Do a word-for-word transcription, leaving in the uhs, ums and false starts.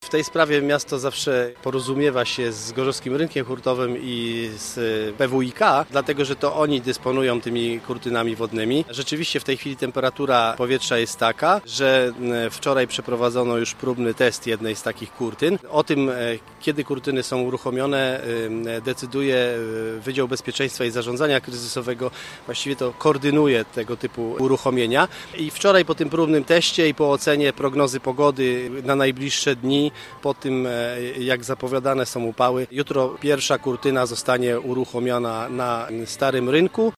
W tej sprawie miasto zawsze porozumiewa się z Gorzowskim Rynkiem Hurtowym i z P W I K, dlatego że to oni dysponują tymi kurtynami wodnymi. Rzeczywiście w tej chwili temperatura powietrza jest taka, że wczoraj przeprowadzono już próbny test jednej z takich kurtyn. O tym, kiedy kurtyny są uruchomione, decyduje Wydział Bezpieczeństwa i Zarządzania Kryzysowego. Właściwie to koordynuje tego typu uruchomienia. I wczoraj po tym próbnym teście i po ocenie prognozy pogody na najbliższe dni, po tym jak zapowiadane są upały, jutro pierwsza kurtyna zostanie uruchomiona na Starym Rynku.